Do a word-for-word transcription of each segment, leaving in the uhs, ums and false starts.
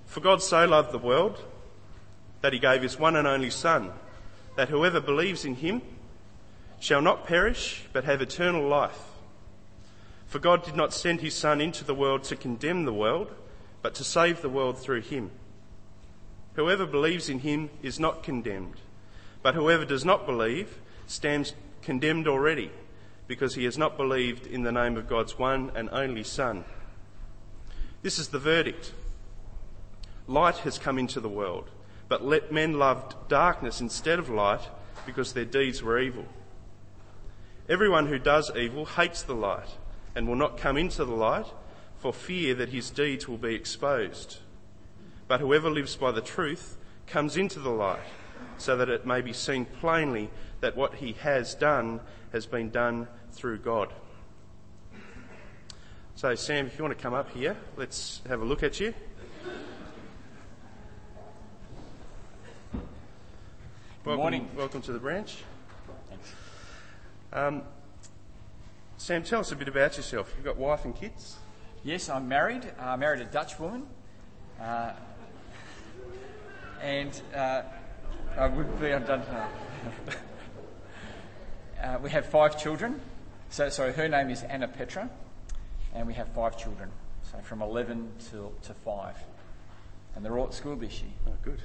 For God so loved the world that he gave his one and only Son, that whoever believes in him shall not perish but have eternal life. For God did not send his Son into the world to condemn the world, but to save the world through him. Whoever believes in him is not condemned, but whoever does not believe stands condemned already, because he has not believed in the name of God's one and only Son. This is the verdict. Light has come into the world, but let men loved darkness instead of light, because their deeds were evil. Everyone who does evil hates the light and will not come into the light, for fear that his deeds will be exposed. But whoever lives by the truth comes into the light, so that it may be seen plainly that what he has done has been done through God. So Sam, if you want to come up here, let's have a look at you. Good Welcome, morning. Welcome to the branch. Thanks. Um, Sam, tell us a bit about yourself. You've got wife and kids? Yes, I'm married. I uh, married a Dutch woman. Uh, and uh, I would be, I've done, uh, uh, we have five children. So, sorry, her name is Anna Petra. And we have five children. So from eleven to, to five. And they're all at school this year. Oh, good.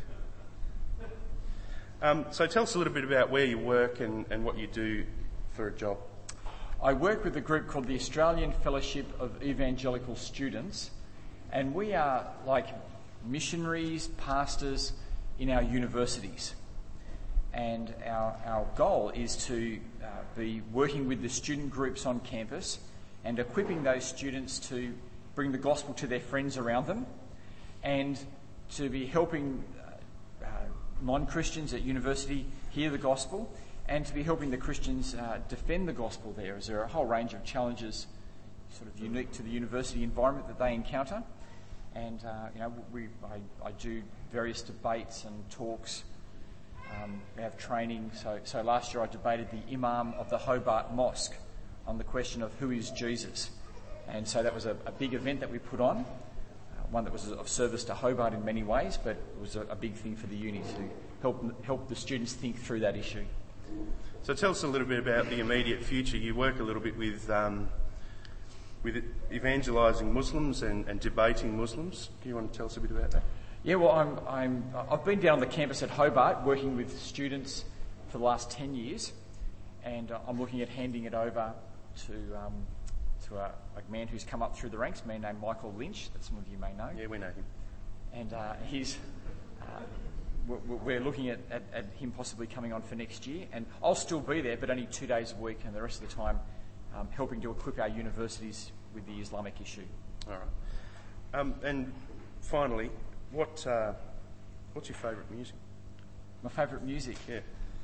Um, so tell us a little bit about where you work and, and what you do for a job. I work with a group called the Australian Fellowship of Evangelical Students, and we are like missionaries, pastors in our universities. And our, our goal is to uh, be working with the student groups on campus and equipping those students to bring the gospel to their friends around them, and to be helping uh, uh, non-Christians at university hear the gospel, and to be helping the Christians uh, defend the gospel there, as there are a whole range of challenges sort of unique to the university environment that they encounter. And, uh, you know, we, I, I do various debates and talks. Um, we have training. So, so last year I debated the Imam of the Hobart Mosque on the question of who is Jesus. And so that was a, a big event that we put on, uh, one that was of service to Hobart in many ways, but it was a, a big thing for the uni to help help the students think through that issue. So tell us a little bit about the immediate future. You work a little bit with um, with evangelising Muslims and, and debating Muslims. Do you want to tell us a bit about that? Yeah, well, I'm, I'm, I've been down on the campus at Hobart working with students for the last ten years, and uh, I'm looking at handing it over to um, to a, a man who's come up through the ranks, a man named Michael Lynch, that some of you may know. Yeah, we know him. And uh, he's... Uh, We're looking at, at, at him possibly coming on for next year, and I'll still be there, but only two days a week, and the rest of the time um, helping to equip our universities with the Islamic issue. All right. Um, and finally, what uh, what's your favourite music? My favourite music? Yeah.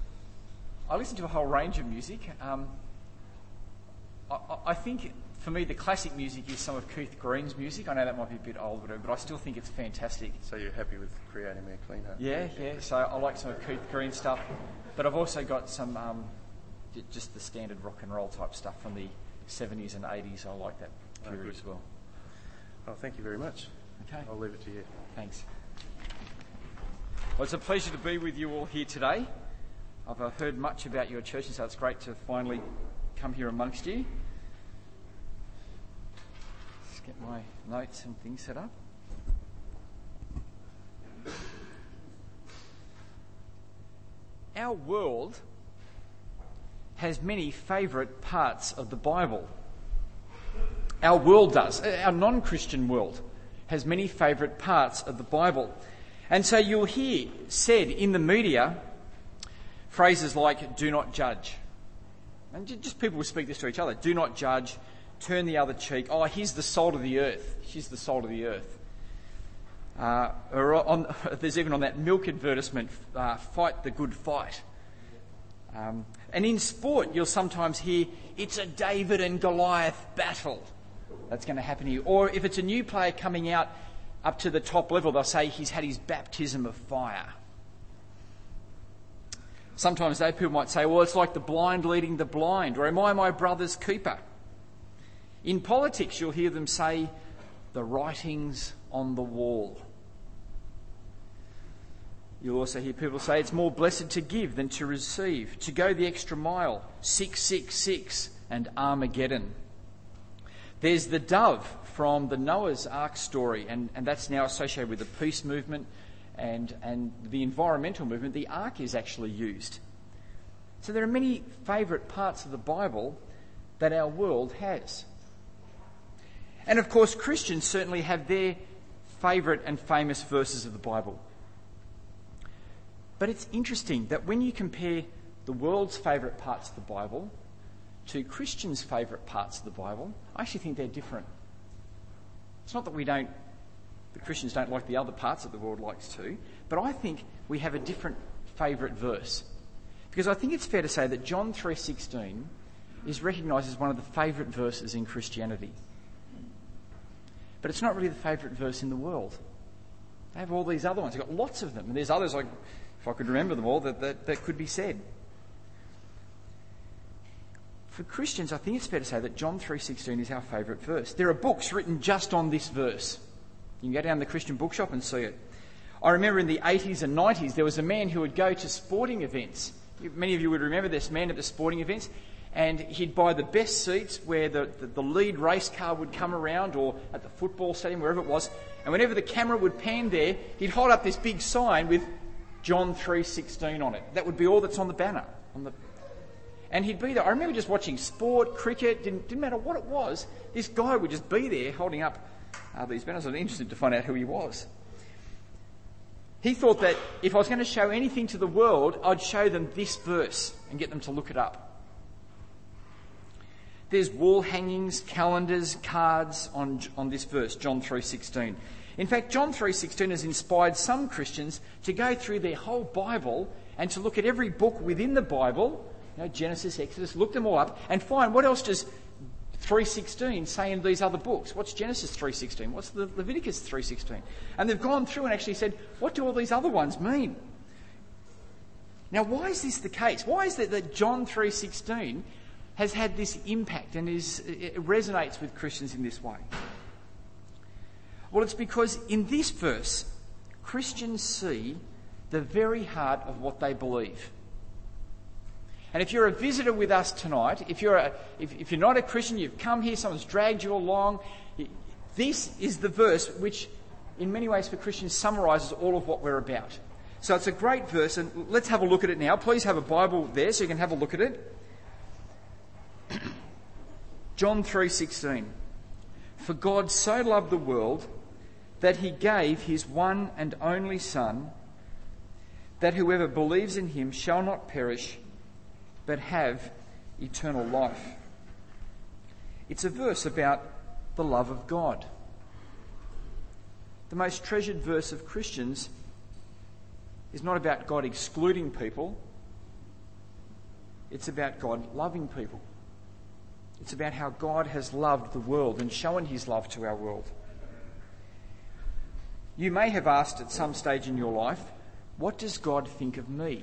I listen to a whole range of music. Um, I, I think, for me, the classic music is some of Keith Green's music. I know that might be a bit old, but I still think it's fantastic. So you're happy with Creating Me a Clean Heart? Yeah, yeah. So I like some of Keith Green stuff, but I've also got some um, just the standard rock and roll type stuff from the seventies and eighties. I like that period oh, as well. Oh, thank you very much. Okay. I'll leave it to you. Thanks. Well, it's a pleasure to be with you all here today. I've uh, heard much about your church, and so it's great to finally come here amongst you. Let's get my notes and things set up. Our world has many favourite parts of the Bible. Our world does. Our non-Christian world has many favourite parts of the Bible. And so you'll hear said in the media phrases like, do not judge. And just people will speak this to each other. Do not judge. Turn the other cheek. Oh, he's the salt of the earth. She's the salt of the earth. Uh, or on, there's even on that milk advertisement, uh, fight the good fight. Um, and in sport, you'll sometimes hear, it's a David and Goliath battle that's going to happen here. Or if it's a new player coming out up to the top level, they'll say he's had his baptism of fire. Sometimes they people might say, well, it's like the blind leading the blind, or am I my brother's keeper? In politics, you'll hear them say, the writing's on the wall. You'll also hear people say it's more blessed to give than to receive, to go the extra mile, six six six and Armageddon. There's the dove from the Noah's Ark story, and, and that's now associated with the peace movement and, and the environmental movement. The ark is actually used. So there are many favourite parts of the Bible that our world has. And of course, Christians certainly have their favourite and famous verses of the Bible. But it's interesting that when you compare the world's favourite parts of the Bible to Christians' favourite parts of the Bible, I actually think they're different. It's not that we don't, the Christians don't like the other parts that the world likes to, but I think we have a different favourite verse. Because I think it's fair to say that John three sixteen is recognised as one of the favourite verses in Christianity. But it's not really the favourite verse in the world. They have all these other ones. They've got lots of them. And there's others, like, if I could remember them all, that, that, that could be said. For Christians, I think it's fair to say that John three sixteen is our favourite verse. There are books written just on this verse. You can go down to the Christian bookshop and see it. I remember in the eighties and nineties, there was a man who would go to sporting events. Many of you would remember this man at the sporting events. And he'd buy the best seats where the, the, the lead race car would come around, or at the football stadium, wherever it was. And whenever the camera would pan there, he'd hold up this big sign with John three sixteen on it. That would be all that's on the banner. On the, and he'd be there. I remember just watching sport, cricket, didn't, didn't matter what it was. This guy would just be there holding up uh, these banners. I was interested to find out who he was. He thought that if I was going to show anything to the world, I'd show them this verse and get them to look it up. There's wall hangings, calendars, cards on, on this verse, John three sixteen. In fact, John three sixteen has inspired some Christians to go through their whole Bible and to look at every book within the Bible, you know, Genesis, Exodus, look them all up and find what else does three sixteen say in these other books. What's Genesis three sixteen? What's the Leviticus three sixteen? And they've gone through and actually said, what do all these other ones mean? Now, why is this the case? Why is it that John three sixteen has had this impact and is, it resonates with Christians in this way? Well, it's because in this verse, Christians see the very heart of what they believe. And if you're a visitor with us tonight, if you're a, if, if you're not a Christian, you've come here, someone's dragged you along, this is the verse which, in many ways for Christians, summarises all of what we're about. So it's a great verse, and let's have a look at it now. Please have a Bible there so you can have a look at it. John three sixteen. For God so loved the world that he gave his one and only Son, that whoever believes in him shall not perish, but have eternal life. It's a verse about the love of God. The most treasured verse of Christians is not about God excluding people. It's about God loving people. It's about how God has loved the world and shown his love to our world. You may have asked at some stage in your life, what does God think of me?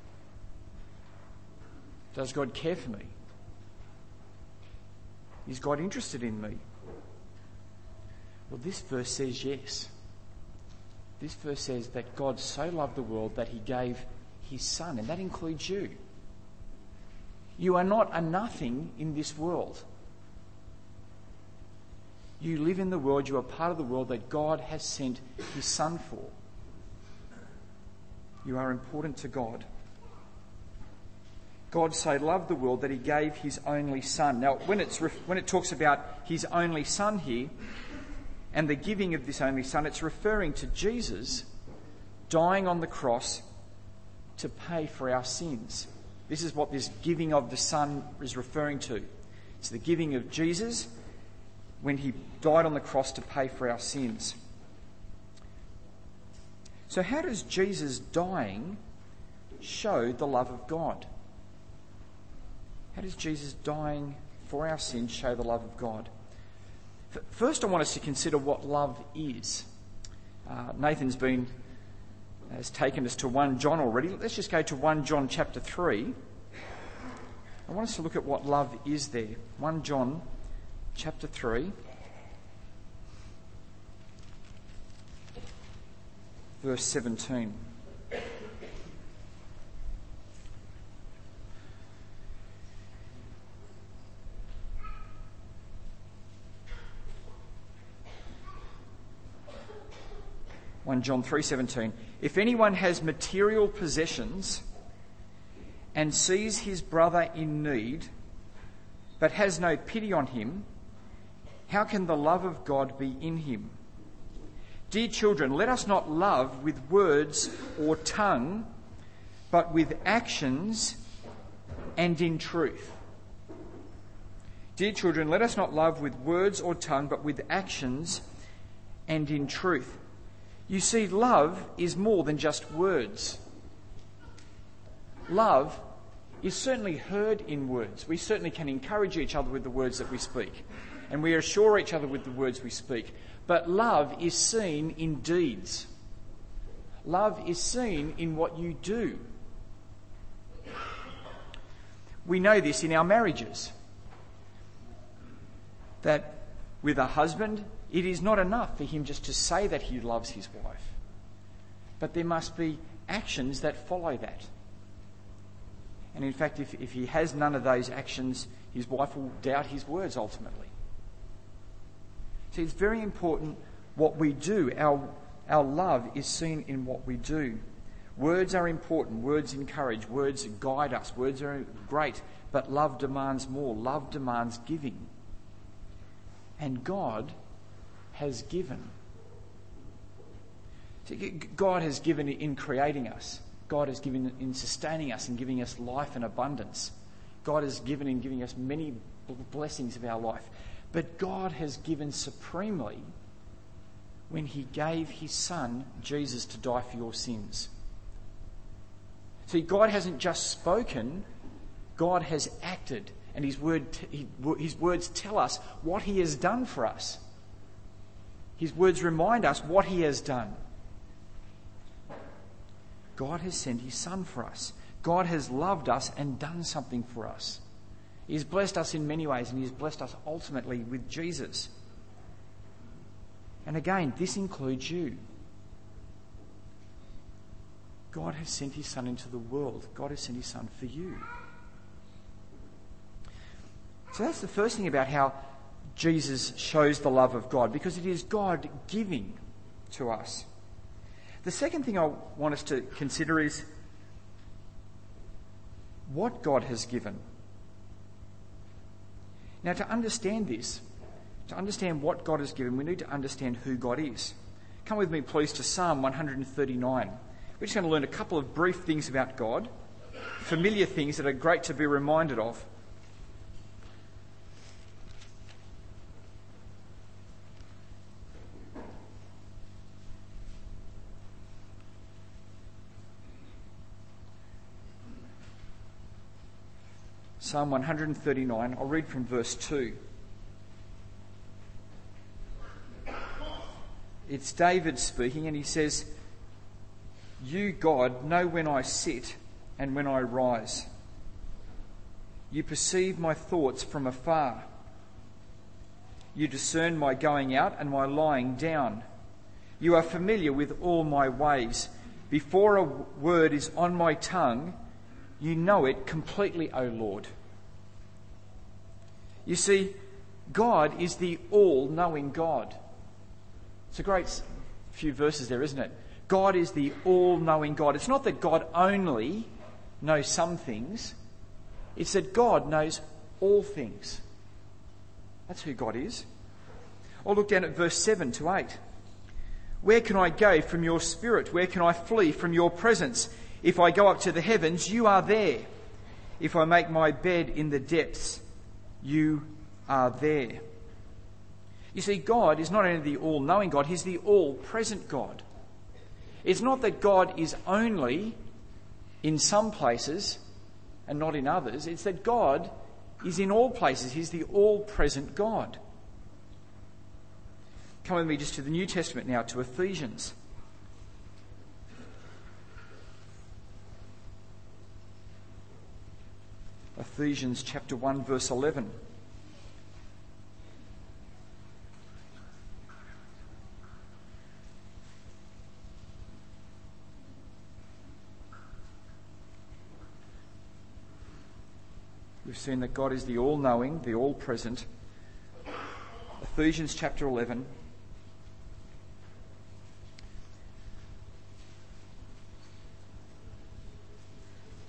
Does God care for me? Is God interested in me? Well, this verse says yes. This verse says that God so loved the world that he gave his Son, and that includes you. You are not a nothing in this world. You live in the world, you are part of the world that God has sent his Son for. You are important to God. God so loved the world that he gave his only Son. Now, when, it's ref- when it talks about his only Son here, and the giving of this only Son, it's referring to Jesus dying on the cross to pay for our sins. This is what this giving of the Son is referring to. It's the giving of Jesus when he died on the cross to pay for our sins. So how does Jesus dying show the love of God? How does Jesus dying for our sins show the love of God? First, I want us to consider what love is. Uh, Nathan's been has taken us to First John already. Let's just go to First John chapter three. I want us to look at what love is there. First John chapter three, verse seventeen. First John three seventeen. If anyone has material possessions and sees his brother in need, but has no pity on him, how can the love of God be in him? Dear children, let us not love with words or tongue, but with actions and in truth. Dear children, let us not love with words or tongue, but with actions and in truth. You see, love is more than just words. Love is certainly heard in words. We certainly can encourage each other with the words that we speak, and we assure each other with the words we speak. But love is seen in deeds. Love is seen in what you do. We know this in our marriages, that with a husband, it is not enough for him just to say that he loves his wife, but there must be actions that follow that. And in fact, if, if he has none of those actions, his wife will doubt his words ultimately. So it's very important what we do. Our, our love is seen in what we do. Words are important. Words encourage. Words guide us. Words are great. But love demands more. Love demands giving. And God has given. See, God has given in creating us. God has given in sustaining us and giving us life and abundance. God has given in giving us many blessings of our life. But God has given supremely when he gave his son, Jesus, to die for your sins. See, God hasn't just spoken, God has acted. And his word, his words tell us what he has done for us. His words remind us what he has done. God has sent his son for us. God has loved us and done something for us. He has blessed us in many ways, and he has blessed us ultimately with Jesus. And again, this includes you. God has sent his son into the world. God has sent his son for you. So that's the first thing about how Jesus shows the love of God, because it is God giving to us. The second thing I want us to consider is what God has given. Now, to understand this, to understand what God has given, we need to understand who God is. Come with me, please, to Psalm one thirty-nine. We're just going to learn a couple of brief things about God, familiar things that are great to be reminded of. Psalm one thirty-nine, I'll read from verse two. It's David speaking, and he says, "You, God, know when I sit and when I rise. You perceive my thoughts from afar. You discern my going out and my lying down. You are familiar with all my ways. Before a word is on my tongue, you know it completely, O Lord." You see, God is the all-knowing God. It's a great few verses there, isn't it? God is the all-knowing God. It's not that God only knows some things. It's that God knows all things. That's who God is. I'll look down at verse seven to eight. "Where can I go from your spirit? Where can I flee from your presence? If I go up to the heavens, you are there. If I make my bed in the depths, you are there." You see, God is not only the all-knowing God, he's the all-present God. It's not that God is only in some places and not in others. It's that God is in all places. He's the all-present God. Come with me just to the New Testament now, to Ephesians. Ephesians chapter one, verse eleven. We've seen that God is the all-knowing, the all-present. Ephesians chapter eleven.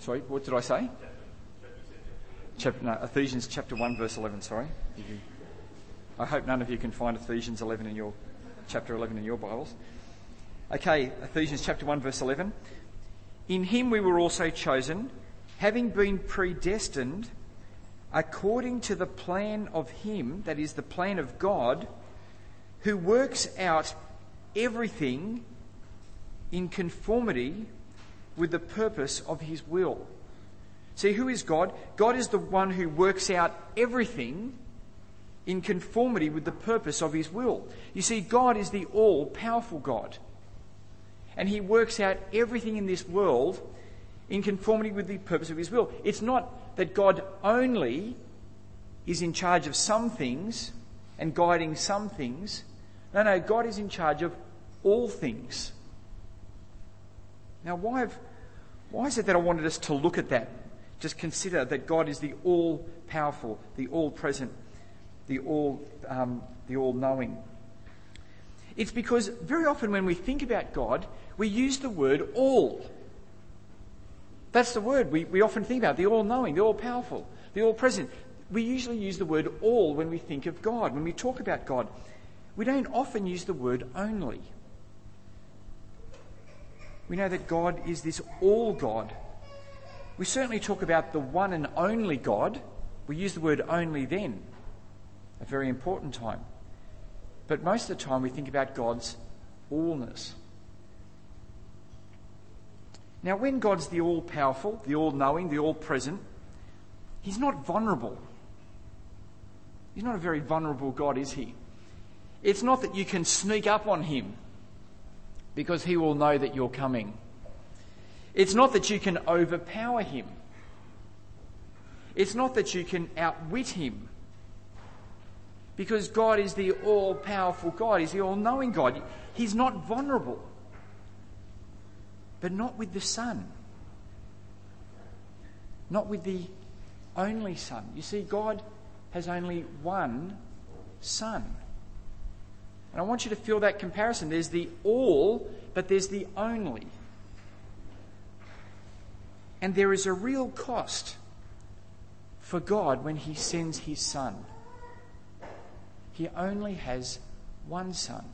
Sorry, what did I say? Chapter, no, Ephesians chapter one, verse eleven, sorry. I hope none of you can find Ephesians eleven in your, chapter eleven in your Bibles. Okay, Ephesians chapter one, verse eleven. In him we were also chosen, having been predestined according to the plan of him, that is the plan of God, who works out everything in conformity with the purpose of his will. See, who is God? God is the one who works out everything in conformity with the purpose of his will. You see, God is the all-powerful God. And he works out everything in this world in conformity with the purpose of his will. It's not that God only is in charge of some things and guiding some things. No, no, God is in charge of all things. Now, why, have, why is it that I wanted us to look at that? Just consider that God is the all-powerful, the all-present, the all, um, the all-knowing. It's because very often when we think about God, we use the word all. That's the word we, we often think about, the all-knowing, the all-powerful, the all-present. We usually use the word all when we think of God, when we talk about God. We don't often use the word only. We know that God is this all God. We certainly talk about the one and only God. We use the word only then, a very important time. But most of the time we think about God's allness. Now, when God's the all-powerful, the all-knowing, the all-present, he's not vulnerable. He's not a very vulnerable God, is he? It's not that you can sneak up on him because he will know that you're coming. It's not that you can overpower him. It's not that you can outwit him. Because God is the all-powerful God. He's the all-knowing God. He's not vulnerable. But not with the Son. Not with the only Son. You see, God has only one Son. And I want you to feel that comparison. There's the all, but there's the only. And there is a real cost for God when he sends his Son. He only has one Son.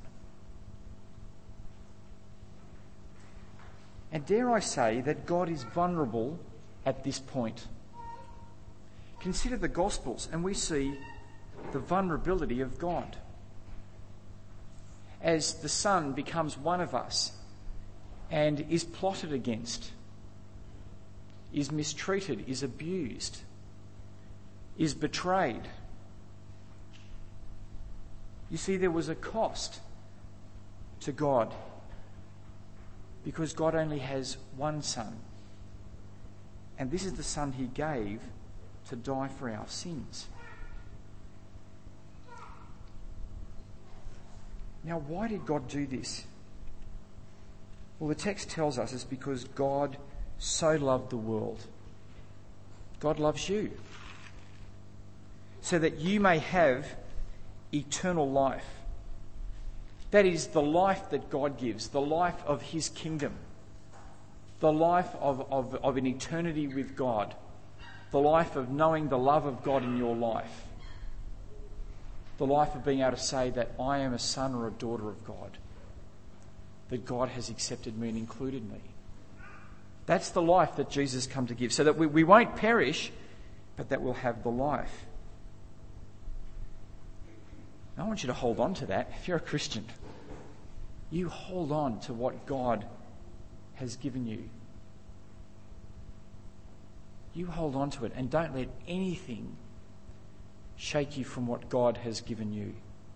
And dare I say that God is vulnerable at this point. Consider the Gospels and we see the vulnerability of God. As the Son becomes one of us and is plotted against, is mistreated, is abused, is betrayed. You see, there was a cost to God because God only has one Son. And this is the Son he gave to die for our sins. Now, why did God do this? Well, the text tells us it's because God so loved the world. God loves you. So that you may have eternal life. That is the life that God gives, the life of his kingdom, the life of, of, of an eternity with God, the life of knowing the love of God in your life, the life of being able to say that I am a son or a daughter of God, that God has accepted me and included me. That's the life that Jesus come to give, so that we, we won't perish, but that we'll have the life. I want you to hold on to that. If you're a Christian, you hold on to what God has given you. You hold on to it and don't let anything shake you from what God has given you.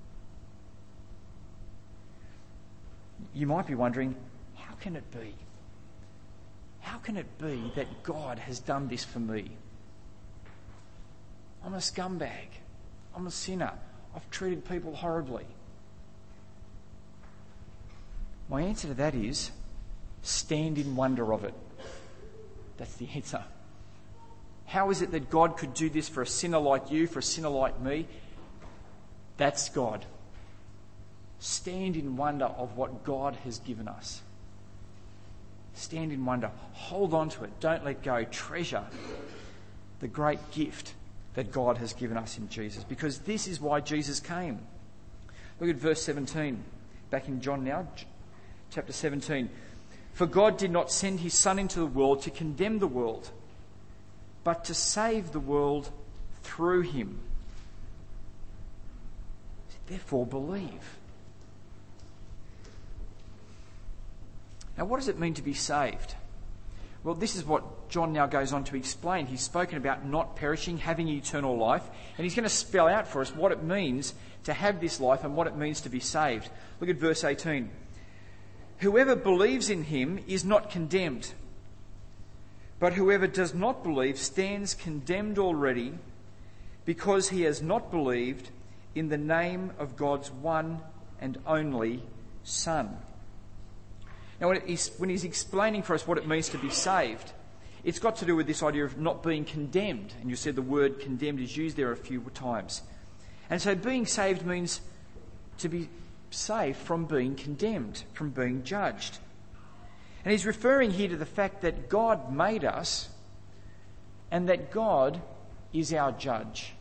You might be wondering, how can it be? How can it be that God has done this for me? I'm a scumbag. I'm a sinner. I've treated people horribly. My answer to that is, stand in wonder of it. That's the answer. How is it that God could do this for a sinner like you, for a sinner like me? That's God. Stand in wonder of what God has given us. Stand in wonder. Hold on to it. Don't let go. Treasure the great gift that God has given us in Jesus, because this is why Jesus came. Look at verse seventeen, back in John now, chapter seventeen. For God did not send his Son into the world to condemn the world, but to save the world through him. Therefore, believe. Now, what does it mean to be saved? Well, this is what John now goes on to explain. He's spoken about not perishing, having eternal life, and he's going to spell out for us what it means to have this life and what it means to be saved. Look at verse eighteen. Whoever believes in him is not condemned, but whoever does not believe stands condemned already, because he has not believed in the name of God's one and only Son. Now, when he's, when he's explaining for us what it means to be saved, it's got to do with this idea of not being condemned. And you said the word condemned is used there a few times. And so being saved means to be saved from being condemned, from being judged. And he's referring here to the fact that God made us and that God is our judge.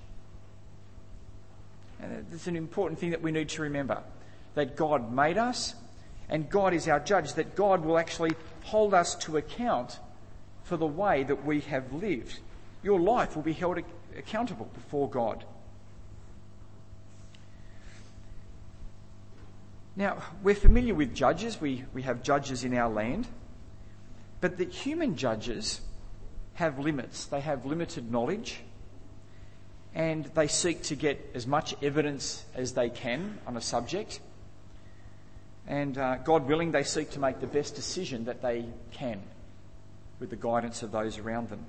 And it's an important thing that we need to remember, that God made us and God is our judge, that God will actually hold us to account for the way that we have lived. Your life will be held accountable before God. Now, we're familiar with judges. We, we have judges in our land. But the human judges have limits. They have limited knowledge. And they seek to get as much evidence as they can on a subject. And uh, God willing, they seek to make the best decision that they can with the guidance of those around them.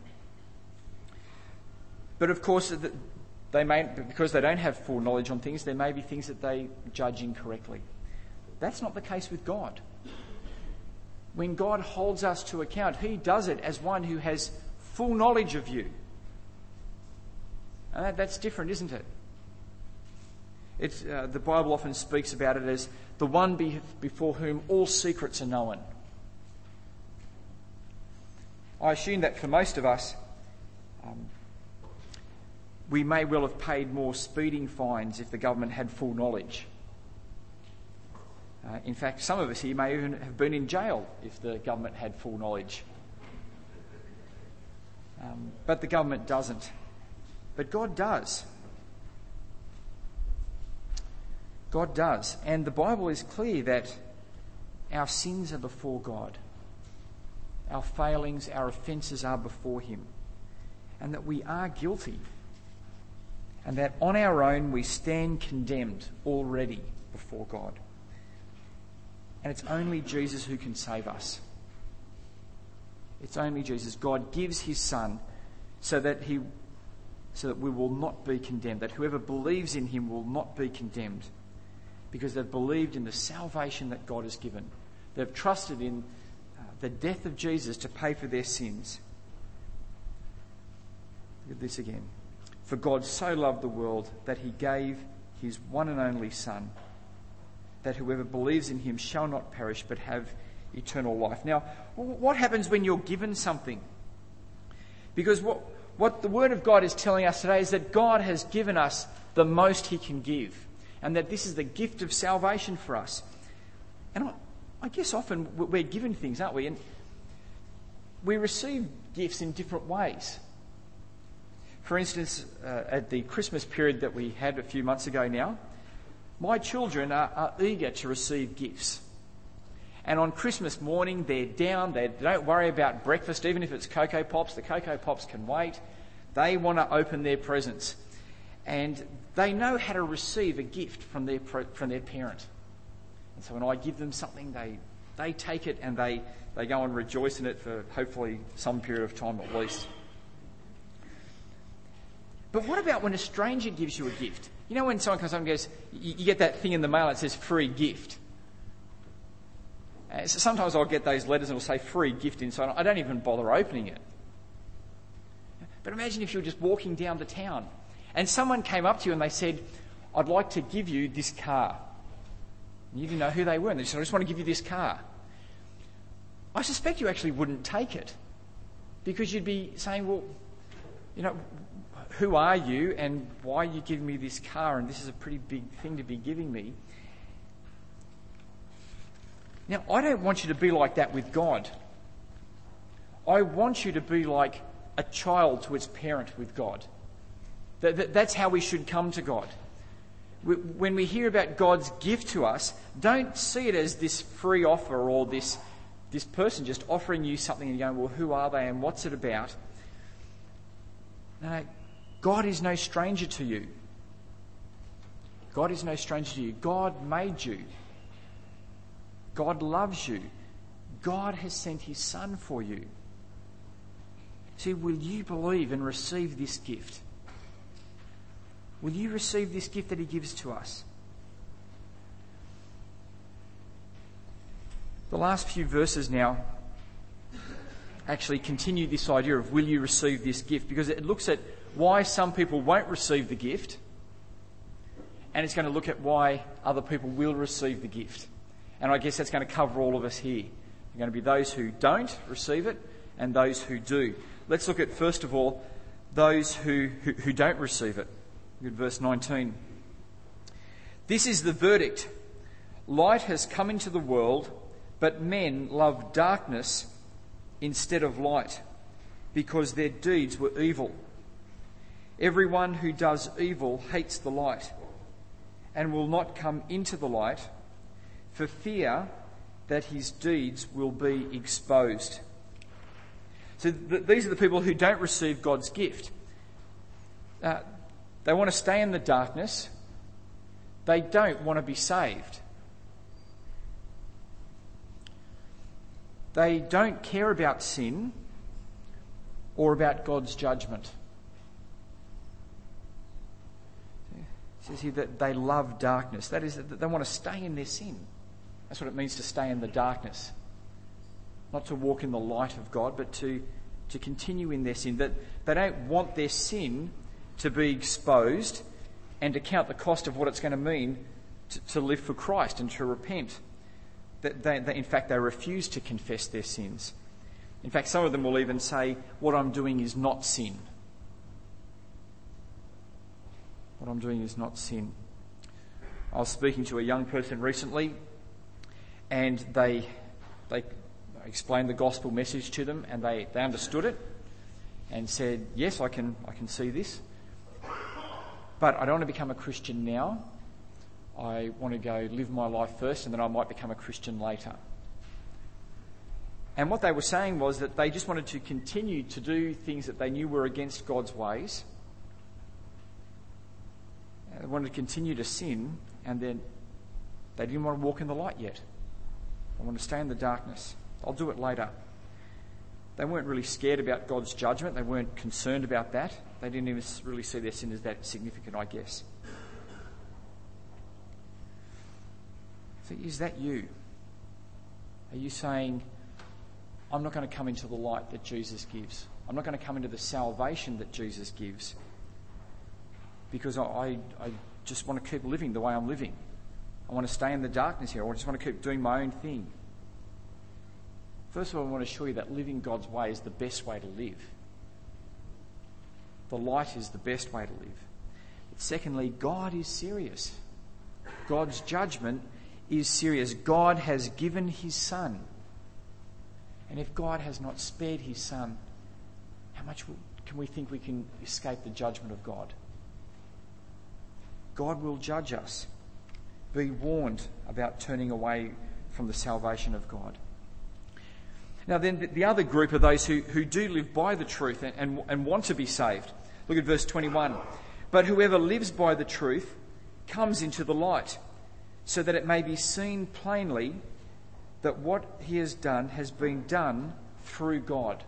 But of course, they may, because they don't have full knowledge on things, there may be things that they judge incorrectly. That's not the case with God. When God holds us to account, he does it as one who has full knowledge of you. And that, that's different, isn't it? It's, uh, the Bible often speaks about it as the one be, before whom all secrets are known. I assume that for most of us, um, we may well have paid more speeding fines if the government had full knowledge. Uh, in fact, some of us here may even have been in jail if the government had full knowledge. Um, but the government doesn't. But God does. God does. And the Bible is clear that our sins are before God. Our failings, our offences are before him. And that we are guilty. And that on our own we stand condemned already before God. And it's only Jesus who can save us. It's only Jesus. God gives his Son so that he, so that we will not be condemned. That whoever believes in him will not be condemned. Because they've believed in the salvation that God has given. They've trusted in uh, the death of Jesus to pay for their sins. Look at this again. For God so loved the world that he gave his one and only Son, that whoever believes in him shall not perish but have eternal life. Now, what happens when you're given something? Because what, what the Word of God is telling us today is that God has given us the most he can give. And that this is the gift of salvation for us. And I, I guess often we're given things, aren't we? And we receive gifts in different ways. For instance, uh, at the Christmas period that we had a few months ago now, my children are, are eager to receive gifts. And on Christmas morning, they're down. They don't worry about breakfast, even if it's Cocoa Pops. The Cocoa Pops can wait. They want to open their presents. And they know how to receive a gift from their from their parent. And so when I give them something, they they take it and they, they go and rejoice in it for hopefully some period of time at least. But what about when a stranger gives you a gift? You know when someone comes up and goes, you, you get that thing in the mail that says free gift. Uh, so sometimes I'll get those letters and it'll say free gift inside. I don't even bother opening it. But imagine if you were just walking down the town and someone came up to you and they said, I'd like to give you this car. And you didn't know who they were. And they said, I just want to give you this car. I suspect you actually wouldn't take it, because you'd be saying, well, you know, who are you and why are you giving me this car, and this is a pretty big thing to be giving me. Now, I don't want you to be like that with God. I want you to be like a child to its parent with God. That, that, that's how we should come to God. We, when we hear about God's gift to us, don't see it as this free offer or this, this person just offering you something and going, well, who are they and what's it about? No, God is no stranger to you. God is no stranger to you. God made you. God loves you. God has sent his Son for you. So will you believe and receive this gift? Will you receive this gift that he gives to us? The last few verses now actually continue this idea of will you receive this gift, because it looks at why some people won't receive the gift, and it's going to look at why other people will receive the gift. And I guess that's going to cover all of us here. There are going to be those who don't receive it and those who do. Let's look at, first of all, those who, who, who don't receive it. Look at verse nineteen. This is the verdict. Light has come into the world, but men love darkness instead of light, because their deeds were evil. Everyone who does evil hates the light and will not come into the light, for fear that his deeds will be exposed. So th- these are the people who don't receive God's gift. Uh, they want to stay in the darkness. They don't want to be saved. They don't care about sin or about God's judgment. It says here that they love darkness. That is, that they want to stay in their sin. That's what it means to stay in the darkness. Not to walk in the light of God, but to, to continue in their sin. That they don't want their sin to be exposed and to count the cost of what it's going to mean to, to live for Christ and to repent. That they, they, in fact, they refuse to confess their sins. In fact, some of them will even say, what I'm doing is not sin. What I'm doing is not sin. I was speaking to a young person recently, and they they explained the gospel message to them, and they, they understood it and said, yes, I can I can see this, but I don't want to become a Christian now. I want to go live my life first, and then I might become a Christian later. And what they were saying was that they just wanted to continue to do things that they knew were against God's ways. They wanted to continue to sin, and then they didn't want to walk in the light yet. They wanted to stay in the darkness. I'll do it later. They weren't really scared about God's judgment. They weren't concerned about that. They didn't even really see their sin as that significant, I guess. So is that you? Are you saying, I'm not going to come into the light that Jesus gives. I'm not going to come into the salvation that Jesus gives, because I, I just want to keep living the way I'm living. I want to stay in the darkness here. I just want to keep doing my own thing. First of all, I want to assure you that living God's way is the best way to live. The light is the best way to live. But secondly, God is serious. God's judgment is serious. God has given his Son. And if God has not spared his Son, how much can we think we can escape the judgment of God? God will judge us. Be warned about turning away from the salvation of God. Now then, the other group are those who, who do live by the truth and, and, and want to be saved. Look at verse twenty-one. But whoever lives by the truth comes into the light, so that it may be seen plainly that what he has done has been done through God.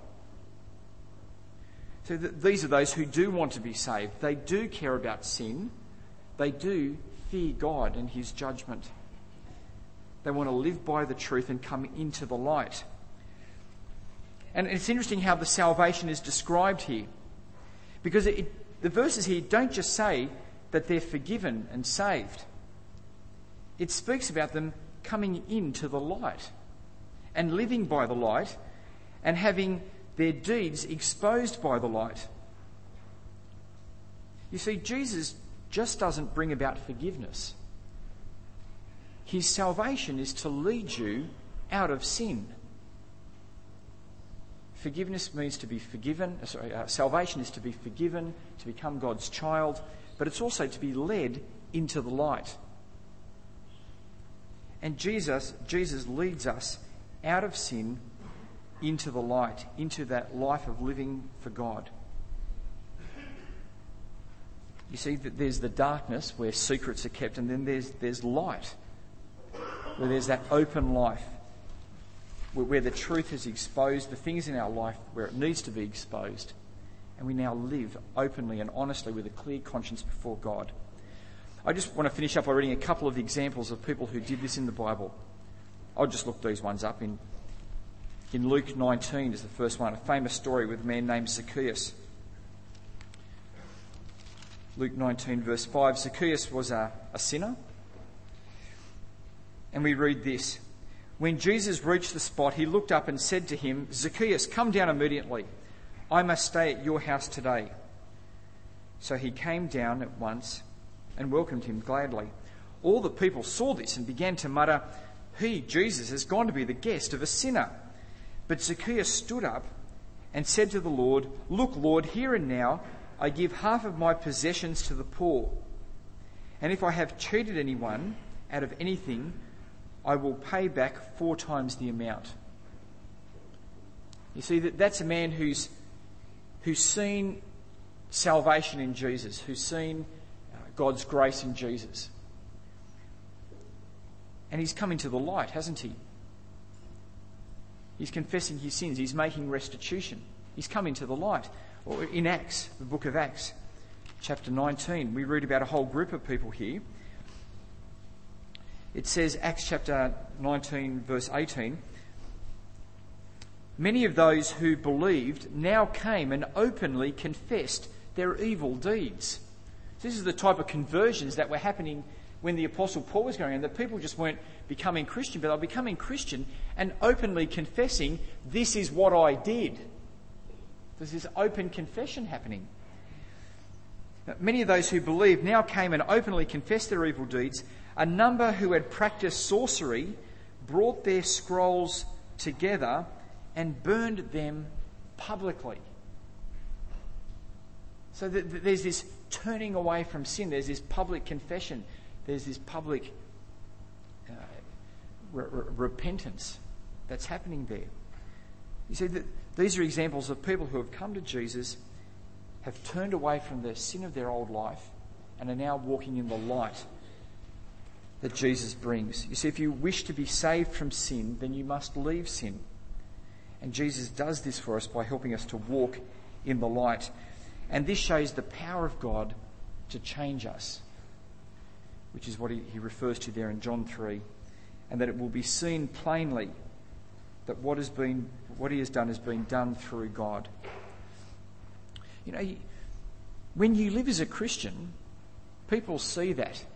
So th- these are those who do want to be saved. They do care about sin. They do fear God and his judgment. They want to live by the truth and come into the light. And it's interesting how the salvation is described here, because it, the verses here don't just say that they're forgiven and saved. It speaks about them coming into the light. and living by the light and having their deeds exposed by the light. You see, Jesus just doesn't bring about forgiveness. His salvation is to lead you out of sin. Forgiveness means to be forgiven. Sorry, uh, salvation is to be forgiven, to become God's child, but it's also to be led into the light. And Jesus, Jesus leads us out of sin into the light, into that life of living for God. You see that there's the darkness where secrets are kept, and then there's there's light, where there's that open life, where, where the truth is exposed, the things in our life where it needs to be exposed, and we now live openly and honestly with a clear conscience before God. I just want to finish up by reading a couple of examples of people who did this in the Bible. I'll just look these ones up. In, in Luke nineteen is the first one, a famous story with a man named Zacchaeus. Luke nineteen verse five, Zacchaeus was a, a sinner. And we read this. When Jesus reached the spot, he looked up and said to him, Zacchaeus, come down immediately. I must stay at your house today. So he came down at once and welcomed him gladly. All the people saw this and began to mutter, he, Jesus, has gone to be the guest of a sinner. But Zacchaeus stood up and said to the Lord, look, Lord, here and now I give half of my possessions to the poor. And if I have cheated anyone out of anything, I will pay back four times the amount. You see, that that's a man who's who's seen salvation in Jesus, who's seen God's grace in Jesus. And he's come into the light, hasn't he? He's confessing his sins. He's making restitution. He's come into the light. Or in Acts, the book of Acts, chapter nineteen, we read about a whole group of people here. It says, Acts chapter nineteen, verse eighteen, many of those who believed now came and openly confessed their evil deeds. This is the type of conversions that were happening when the Apostle Paul was going on, that people just weren't becoming Christian, but they were becoming Christian and openly confessing, this is what I did. There's this open confession happening. Many of those who believed now came and openly confessed their evil deeds. A number who had practiced sorcery brought their scrolls together and burned them publicly. So that there's this turning away from sin. There's this public confession. There's this public uh, re- re- repentance that's happening there. You see, that these are examples of people who have come to Jesus, have turned away from the sin of their old life, and are now walking in the light that Jesus brings. You see, if you wish to be saved from sin, then you must leave sin. And Jesus does this for us by helping us to walk in the light. And this shows the power of God to change us, which is what he, he refers to there in John three, and that it will be seen plainly that what has been, what he has done has been done through God. You know, when you live as a Christian, people see that.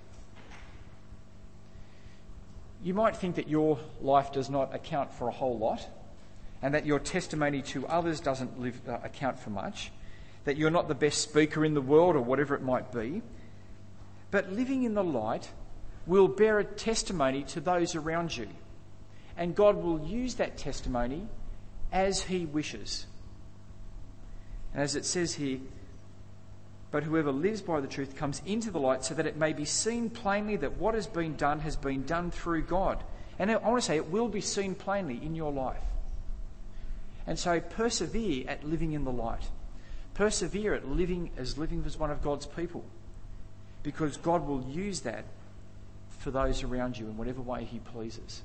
You might think that your life does not account for a whole lot, and that your testimony to others doesn't live, uh, account for much, that you're not the best speaker in the world or whatever it might be. But living in the light will bear a testimony to those around you. And God will use that testimony as he wishes. And as it says here, but whoever lives by the truth comes into the light so that it may be seen plainly that what has been done has been done through God. And I want to say it will be seen plainly in your life. And so persevere at living in the light. Persevere at living as living as one of God's people. Because God will use that for those around you in whatever way he pleases.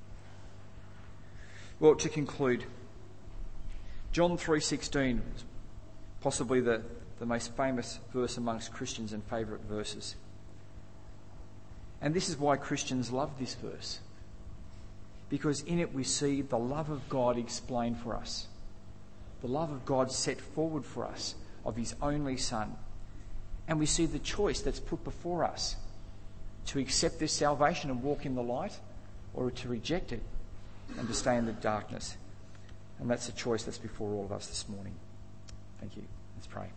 Well, to conclude, John three sixteen is possibly the, the most famous verse amongst Christians and favourite verses. And this is why Christians love this verse. Because in it we see the love of God explained for us. The love of God set forward for us of his only Son. And we see the choice that's put before us to accept this salvation and walk in the light, or to reject it and to stay in the darkness. And that's a choice that's before all of us this morning. Thank you. Let's pray.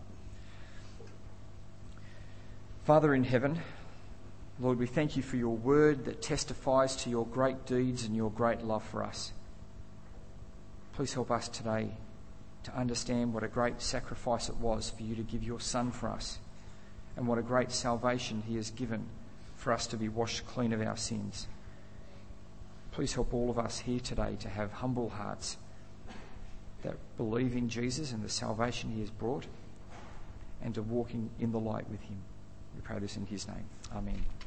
Father in heaven, Lord, we thank you for your word that testifies to your great deeds and your great love for us. Please help us today to understand what a great sacrifice it was for you to give your Son for us, and what a great salvation he has given for us to be washed clean of our sins. Please help all of us here today to have humble hearts that believe in Jesus and the salvation he has brought, and to walk in, in the light with him. We pray this in his name. Amen.